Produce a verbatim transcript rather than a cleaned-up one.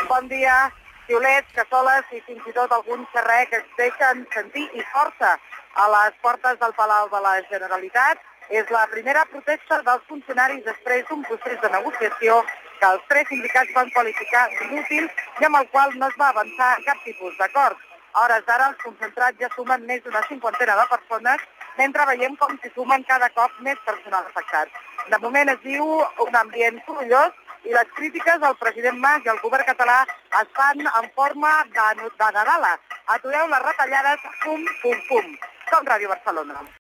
bon dia, xiulets, cassoles i fins i tot alguns xerrer que es deixen sentir i força a les portes del Palau de la Generalitat. És la primera protesta dels funcionaris després d'un procés de negociació que els tres sindicats van qualificar d'inútil i amb el qual no es va avançar cap tipus d'acord. A hores d'ara, els concentrats ja sumen més d'una cinquantena de persones, mentre veiem com s'hi sumen cada cop més personal afectat. De moment es viu un ambient sorollós i les crítiques al president Mas i al govern català es fan en forma de, de Nadala. Atureu les retallades, pum, pum, pum. Som Ràdio Barcelona.